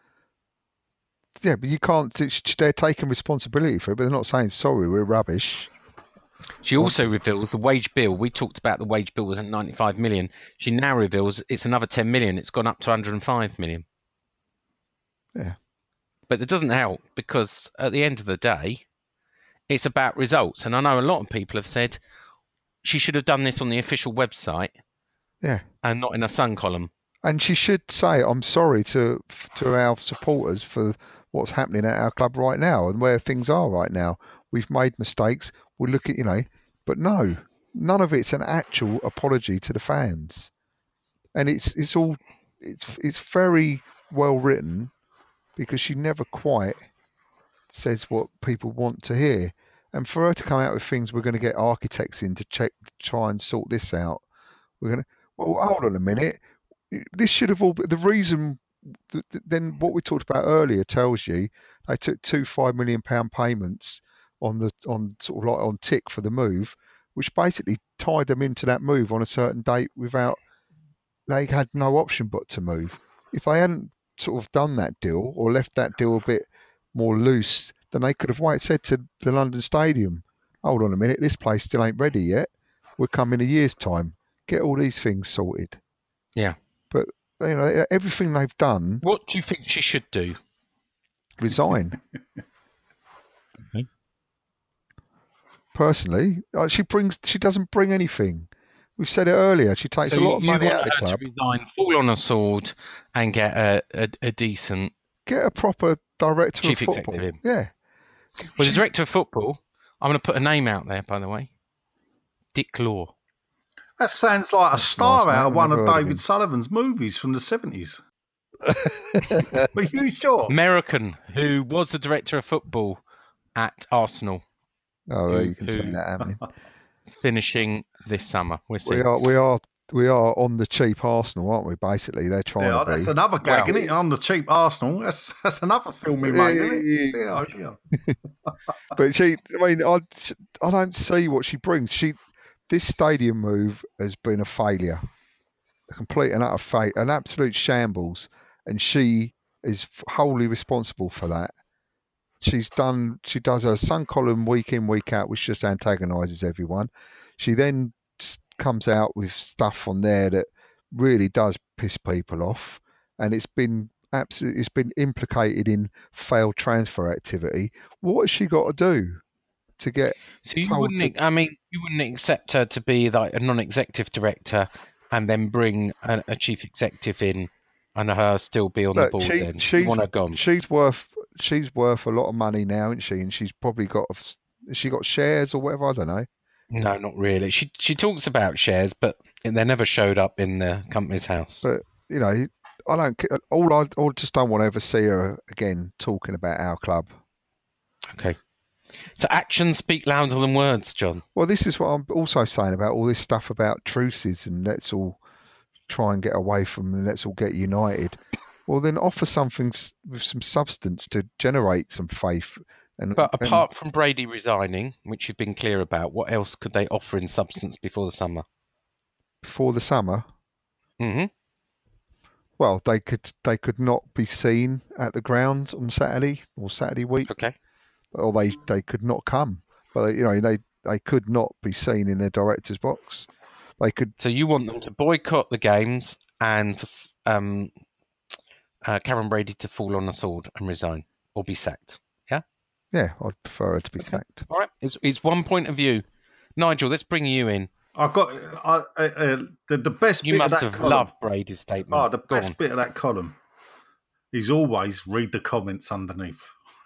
Yeah, but you can't, they're taking responsibility for it, but they're not saying, sorry, we're rubbish. She also reveals the wage bill. We talked about the wage bill was at ninety-five million. She now reveals it's another ten million. It's gone up to one hundred five million. Yeah. But it doesn't help because at the end of the day, it's about results. And I know a lot of people have said she should have done this on the official website. Yeah. And not in a Sun column. And she should say, I'm sorry to to our supporters for what's happening at our club right now and where things are right now. We've made mistakes. We look at, you know, but no, none of it's an actual apology to the fans. And it's it's all, it's it's very well written because she never quite says what people want to hear. And for her to come out with things, we're going to get architects in to check, try and sort this out. We're going to, well, hold on a minute. This should have all been, the reason, then what we talked about earlier tells you they took two five million pound payments on the on sort of like on tick for the move, which basically tied them into that move on a certain date without, they had no option but to move. If they hadn't sort of done that deal or left that deal a bit more loose, then they could have wait, said to the London Stadium, hold on a minute, this place still ain't ready yet. We'll come in a year's time. Get all these things sorted. Yeah. But, you know, everything they've done... What do you think she should do? Resign. Okay. Personally, she brings. She doesn't bring anything. We've said it earlier. She takes so a lot of money want out of the her club. To resign, fall on a sword, and get a, a, a decent... Get a proper director Chief of football. Executive. Yeah. Well, she, the director of football, I'm going to put a name out there, by the way. Dick Law. That sounds like a star nice, out of one of David of Sullivan's movies from the seventies. Are you sure? American, who was the director of football at Arsenal. Oh, well, who, you can see that happening. Finishing this summer. We'll see. We are, we are, we are on the cheap Arsenal, aren't we? Basically, they're trying yeah, to be. That's another gag, well, isn't it? On the cheap Arsenal. That's that's another film we made, isn't it? Yeah, yeah. But she, I mean, I, I don't see what she brings. She, this stadium move has been a failure, a complete and utter failure, an absolute shambles, and she is wholly responsible for that. She's done. She does her Sun column week in, week out, which just antagonises everyone. She then comes out with stuff on there that really does piss people off, and it's been absolutely. It's been implicated in failed transfer activity. What has she got to do to get? So you wouldn't. To... I mean, you wouldn't accept her to be like a non-executive director, and then bring a, a chief executive in, and her still be on Look, the board. She, then she's, you want her gone. She's worth. She's worth a lot of money now, isn't she? And she's probably got, has she got shares or whatever? I don't know. No, not really. She she talks about shares, but And they never showed up in the company's house. But, you know, I don't, all I, I just don't want to ever see her again talking about our club. Okay. So actions speak louder than words, John. Well, this is what I'm also saying about all this stuff about truces and let's all try and get away from them and let's all get united. Well, then offer something with some substance to generate some faith. And, but apart and, from Brady resigning, which you've been clear about, what else could they offer in substance before the summer? Before the summer? Mm-hmm. Well, they could they could not be seen at the ground on Saturday or Saturday week. Okay. Or they, they could not come. But, you know, they, they could not be seen in their director's box. They could. So you want them to boycott the games and for um, uh, Karen Brady to fall on a sword and resign or be sacked? Yeah? Yeah, I'd prefer her to be okay. sacked. All right. It's, it's one point of view. Nigel, let's bring you in. I got I, uh, uh, the, the best you bit must of that have column, loved Brady's statement. Oh, the Go best on. bit of that column is always read the comments underneath.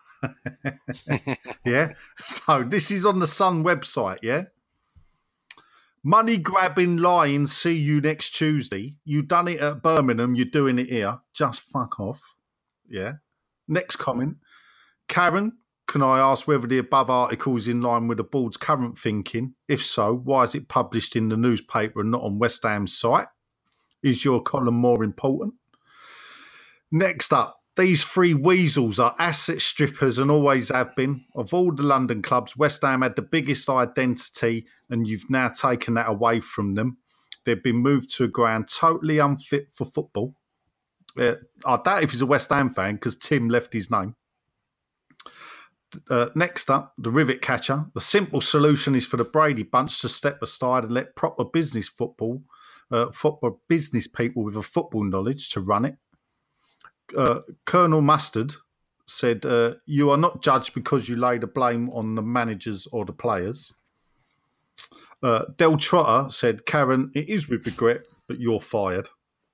Yeah, so this is on the Sun website. Yeah, money grabbing lying. See you next Tuesday. You done it at Birmingham. You're doing it here. Just fuck off. Yeah. Next comment, Karen. Can I ask whether the above article is in line with the board's current thinking? If so, why is it published in the newspaper and not on West Ham's site? Is your column more important? Next up, these three weasels are asset strippers and always have been. Of all the London clubs, West Ham had the biggest identity and you've now taken that away from them. They've been moved to a ground totally unfit for football. Uh, I doubt if he's a West Ham fan because Tim left his name. Uh, next up, the rivet catcher. The simple solution is for the Brady bunch to step aside and let proper business football, uh, football business people with a football knowledge to run it. Uh, Colonel Mustard said, uh, you are not judged because you lay the blame on the managers or the players. Uh, Del Trotter said, Karen, it is with regret, but you're fired.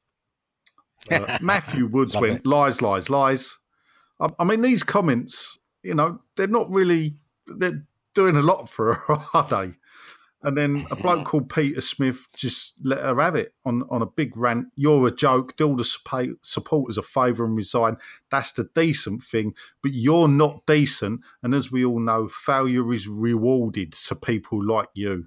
Uh, Matthew Woods went, it. lies, lies, lies. I, I mean, these comments... You know, they're not really, they're doing a lot for her, are they? And then a bloke called Peter Smith just let her have it on, on a big rant. You're a joke. Do all the supporters a favour and resign. That's the decent thing. But you're not decent. And as we all know, failure is rewarded to people like you.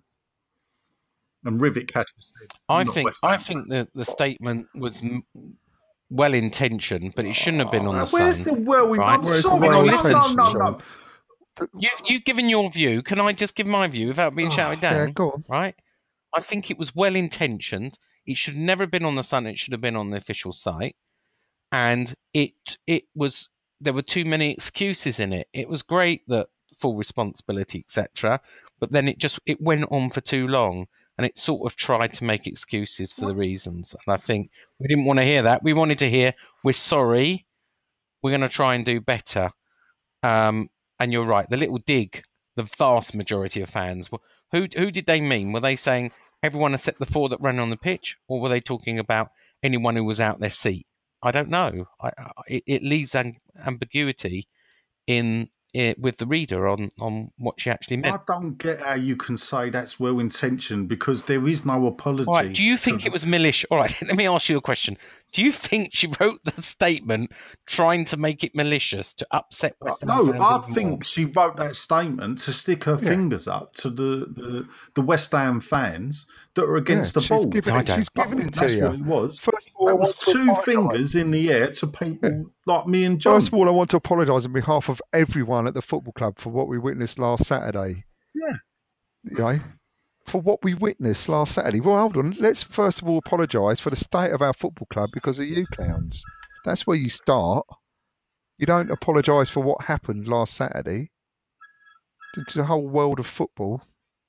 And Rivet Catcher said, I think, I think the, the statement was... M- well intentioned, but it shouldn't have been on the Where's Sun. the well? We right? I'm sorry, no, no, no, no, no. You, you've given your view. Can I just give my view without being oh, shouted down? Yeah, go on. Right? I think it was well intentioned. It should never have been on the Sun. It should have been on the official site. And it it was there were too many excuses in it. It was great that full responsibility, et cetera. But then it just it went on for too long. And it sort of tried to make excuses for the reasons. And I think we didn't want to hear that. We wanted to hear, we're sorry, we're going to try and do better. Um, and you're right, the little dig, the vast majority of fans, who who did they mean? Were they saying everyone except the four that ran on the pitch? Or were they talking about anyone who was out their seat? I don't know. I, I, it, it leaves an ambiguity in it with the reader on, on what she actually meant. I don't get how you can say that's well intentioned because there is no apology. Right, do you think to... it was malicious? All right, let me ask you a question. Do you think she wrote the statement trying to make it malicious to upset West Ham No, fans I even think more? she wrote that statement to stick her yeah. fingers up to the, the, the West Ham fans that are against yeah, the ball. Giving I it, don't. She's giving it to that's you. what it was. First of all, that was two fingers in the air to people yeah. like me and John. First of all, I want to apologise on behalf of everyone at the football club for what we witnessed last Saturday. Yeah. You know, for what we witnessed last Saturday. Well, hold on. Let's first of all apologise for the state of our football club because of you clowns. That's where you start. You don't apologise for what happened last Saturday to, to the whole world of football.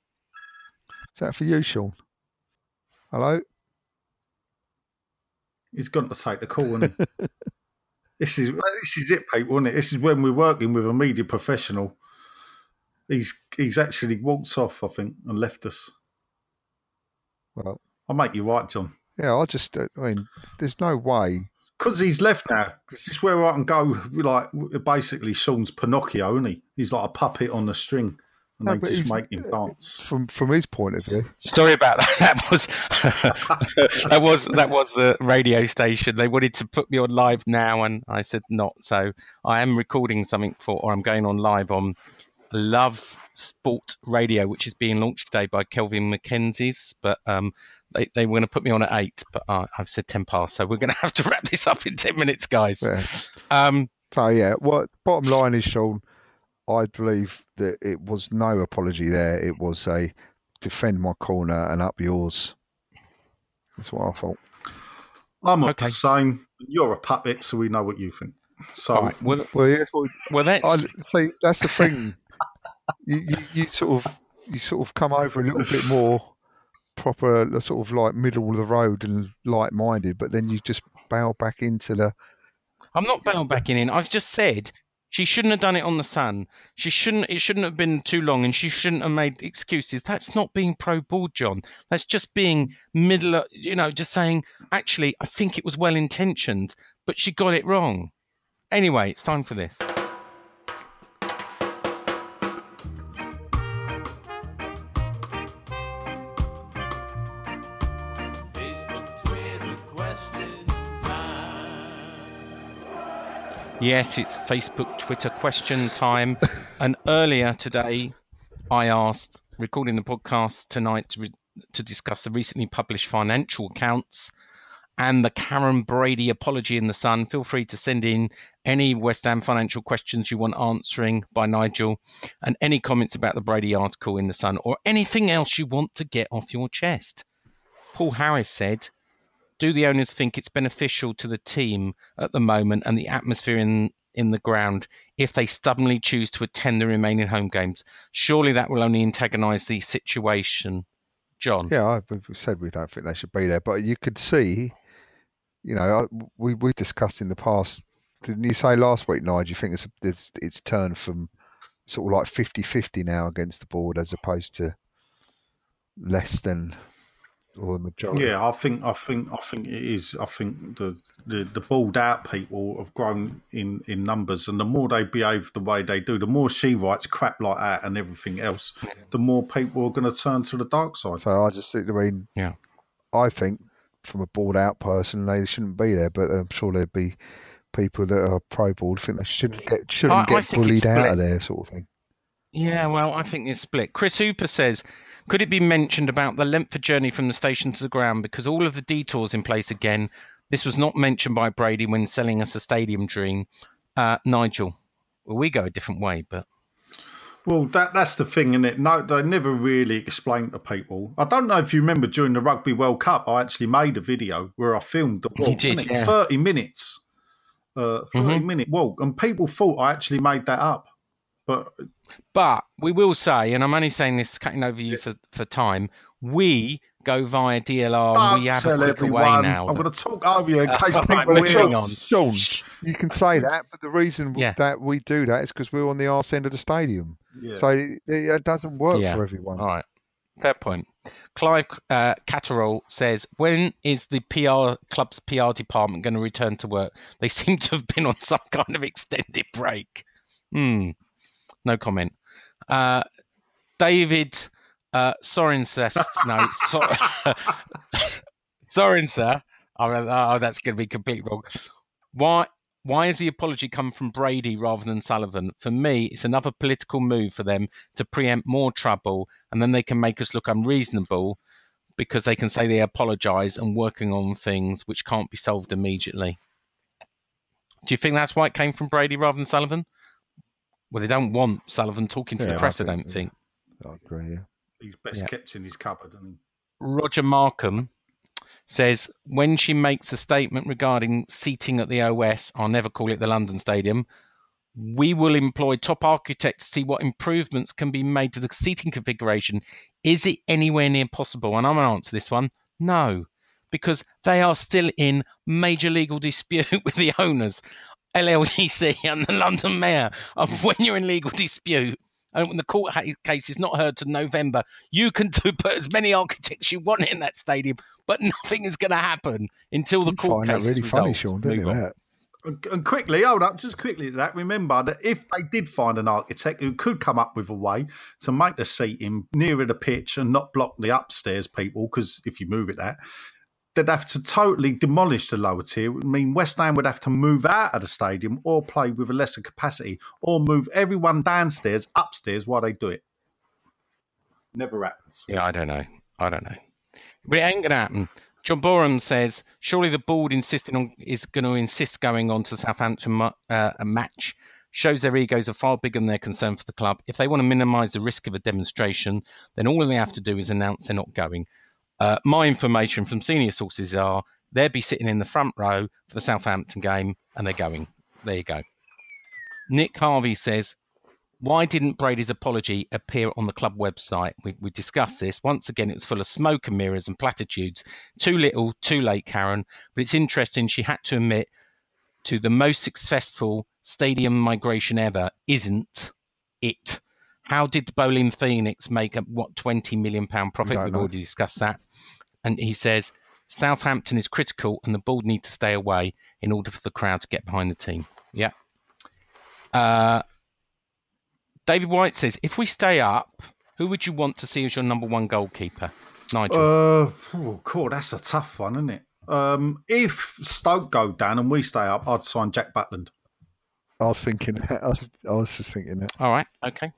Is that for you, Sean? Hello? He's got to take the call, isn't he? This is this is it, people, isn't it? This is when we're working with a media professional. He's he's actually walked off, I think, and left us. Well, I'll make you right, John. Yeah, I just, I mean, there's no way. Because he's left now. This is where I can go, like, basically Sean's Pinocchio, isn't he? He's like a puppet on the string. and No, they but just he's- make him dance. From from his point of view. Sorry about that. That was that was that was the radio station. They wanted to put me on live now, and I said not. So I am recording something for, or I'm going on live on Love Sport Radio, which is being launched today by Kelvin Mackenzie's. But um, they they were going to put me on at eight, but uh, I've said ten past. So we're going to have to wrap this up in ten minutes, guys. Yeah. Um, So yeah, what bottom line is, Sean, I believe that it was no apology there. It was a defend my corner and up yours. That's what I thought. I'm not Okay. the same. You're a puppet, so we know what you think. So all right. Well, Well, yeah, well, that's I see. That's the thing. you, you you sort of you sort of come over a little bit more proper, sort of like middle of the road and light minded, but then you just bow back into the. I'm not bound backing in. I've just said she shouldn't have done it on the Sun. She shouldn't. It shouldn't have been too long, and she shouldn't have made excuses. That's not being pro board, John. That's just being middle. Of, you know, just saying. Actually, I think it was well intentioned, but she got it wrong. Anyway, it's time for this. Yes, it's Facebook, Twitter question time. And earlier today, I asked, recording the podcast tonight to, re- to discuss the recently published financial accounts and the Karen Brady apology in the Sun. Feel free to send in any West Ham financial questions you want answering by Nigel, and any comments about the Brady article in the Sun, or anything else you want to get off your chest. Paul Harris said, do the owners think it's beneficial to the team at the moment and the atmosphere in, in the ground if they stubbornly choose to attend the remaining home games? Surely that will only antagonise the situation. John? Yeah, I, we said we don't think they should be there, but you could see, you know, we we discussed in the past. Didn't you say last week, Nigel? You think it's it's it's turned from sort of like fifty-fifty now against the board as opposed to less than. Or the majority. yeah, I think I think I think it is. I think the the, the balled out people have grown in, in numbers, and the more they behave the way they do, the more she writes crap like that and everything else, the more people are going to turn to the dark side. So I just think, I mean, Yeah. I think from a board out person, they shouldn't be there, but I'm sure there'd be people that are pro board think they shouldn't get shouldn't I- I get think it's bullied out of split. there, sort of thing. Yeah, well, I think it's split. Chris Hooper says, could it be mentioned about the length of journey from the station to the ground? Because all of the detours in place again. This was not mentioned by Brady when selling us a stadium dream. Uh, Nigel, well, we go a different way, but... Well, that that's the thing, isn't it? No, they never really explain to people. I don't know if you remember during the Rugby World Cup, I actually made a video where I filmed the walk. You did, wasn't it? yeah. thirty minutes. Uh, thirty minute walk. And people thought I actually made that up. But But we will say, and I'm only saying this, cutting over you for, for time, we go via D L R and don't we have a tell quicker way everyone. now. I'm going to talk over you in case All right, people moving hear. on. Sean, you can say that, but the reason Yeah. that we do that is because we're on the arse end of the stadium. Yeah. So it, it doesn't work Yeah. for everyone. All right. Fair point. Clive uh, Catterall says, when is the P R club's P R department going to return to work? They seem to have been on some kind of extended break. Hmm. No comment. Uh, David uh, Sorensen. No, so- Sorensen. Oh, oh, that's going to be completely wrong. Why? Why has the apology come from Brady rather than Sullivan? For me, it's another political move for them to preempt more trouble, and then they can make us look unreasonable because they can say they apologise and working on things which can't be solved immediately. Do you think that's why it came from Brady rather than Sullivan? Well, they don't want Sullivan talking to Yeah, the press, I, I don't think, think. I agree, yeah. He's best Yeah. kept in his cupboard. And Roger Markham says, when she makes a statement regarding seating at the O S, I'll never call it the London Stadium, we will employ top architects to see what improvements can be made to the seating configuration. Is it anywhere near possible? And I'm going to answer this one. No, because they are still in major legal dispute with the owners, L L D C and the London Mayor. And when you're in legal dispute, and when the court ha- case is not heard to November, you can do, put as many architects you want in that stadium, but nothing is going to happen until the You court find case that really is funny, resolved. Sean, didn't Move you? on. That? And, and quickly, hold up, just quickly to that, remember that if they did find an architect who could come up with a way to make the seating nearer the pitch and not block the upstairs people, because if you move it that, they'd have to totally demolish the lower tier. I mean, West Ham would have to move out of the stadium or play with a lesser capacity or move everyone downstairs, upstairs while they do it. Never happens. Yeah, I don't know. I don't know. But it ain't going to happen. John Borum says, surely the board insisting on is going to insist going on to the Southampton uh, a match shows their egos are far bigger than their concern for the club. If they want to minimise the risk of a demonstration, then all they have to do is announce they're not going. Uh, my information from senior sources are they'll be sitting in the front row for the Southampton game and they're going. There you go. Nick Harvey says, why didn't Brady's apology appear on the club website? We, we discussed this. Once again, it was full of smoke and mirrors and platitudes. Too little, too late, Karen. But it's interesting she had to admit to the most successful stadium migration ever isn't it. How did Bowling Phoenix make a, what, twenty million pounds profit? We've know. already discussed that. And he says, Southampton is critical and the board need to stay away in order for the crowd to get behind the team. Yeah. Uh... David White says, if we stay up, who would you want to see as your number one goalkeeper? Nigel? Uh, oh, cool. That's a tough one, isn't it? Um, if Stoke go down and we stay up, I'd sign Jack Butland. I was thinking that. I was, I was just thinking that. All right. Okay.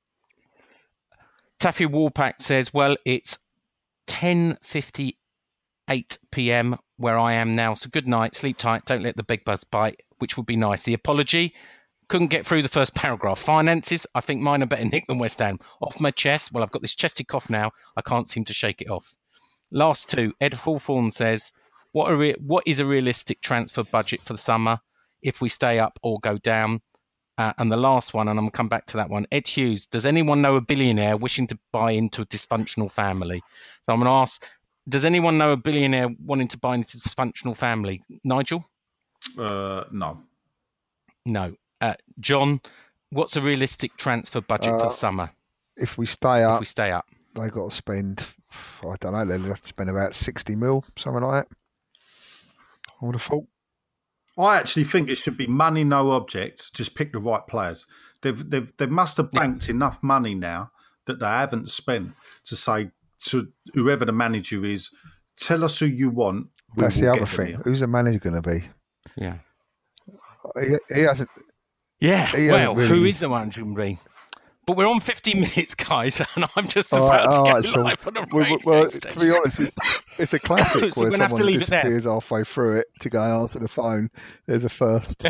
Taffy Warpack says, well, it's ten fifty-eight p.m. where I am now. So good night. Sleep tight. Don't let the big buzz bite, which would be nice. The apology. Couldn't get through the first paragraph. Finances, I think mine are better Nick than West Ham. Off my chest, well, I've got this chesty cough now. I can't seem to shake it off. Last two, Ed Hawthorne says, what, are re- what is a realistic transfer budget for the summer if we stay up or go down? Uh, and the last one, and I'm going to come back to that one, Ed Hughes, does anyone know a billionaire wishing to buy into a dysfunctional family? So I'm going to ask, does anyone know a billionaire wanting to buy into a dysfunctional family? Nigel? Uh, no. No. Uh, John, what's a realistic transfer budget uh, for the summer? If we stay up, if we stay up, they got to spend. I don't know. They'll have to spend about sixty mil, something like that. I would have thought. I actually think it should be money, no object. Just pick the right players. They've they've they must have banked yeah. enough money now that they haven't spent to say to whoever the manager is, tell us who you want. That's the other thing. Who's the manager going to be? Yeah, he, he hasn't. Yeah, he well, really... who is the manager going to be? But we're on fifty minutes, guys, and I'm just all about right, to right, get so, live on a well, radio well, station. To be honest, it's, it's a classic so where someone disappears halfway through it to go answer the phone. There's a first.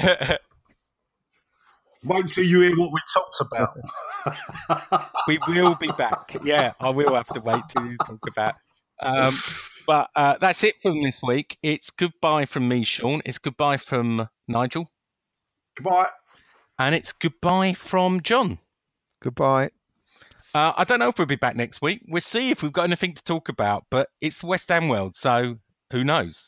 Wait till you hear what we talked about. We will be back. Yeah, I will have to wait to talk about. Um, but uh, that's it from this week. It's goodbye from me, Sean. It's goodbye from Nigel. Goodbye. And it's goodbye from John. Goodbye. Uh, I don't know if we'll be back next week. We'll see if we've got anything to talk about, but it's West Ham world, so who knows?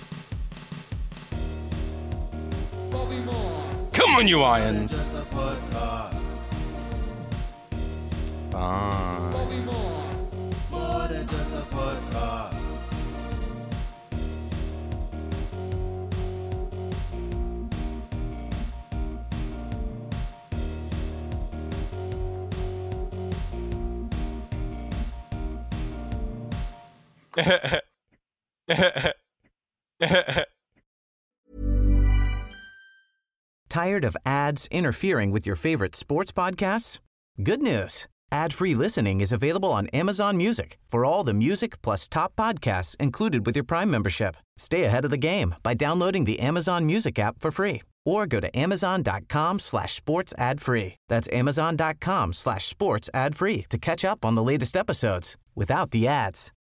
Bobby Moore. Come on, you Irons. Bye. Bobby Moore. More than just a podcast. Tired of ads interfering with your favorite sports podcasts? Good news. Ad-free listening is available on Amazon Music for all the music plus top podcasts included with your Prime membership. Stay ahead of the game by downloading the Amazon Music app for free or go to amazon.com slash sports ad free. That's amazon.com slash sports ad free to catch up on the latest episodes without the ads.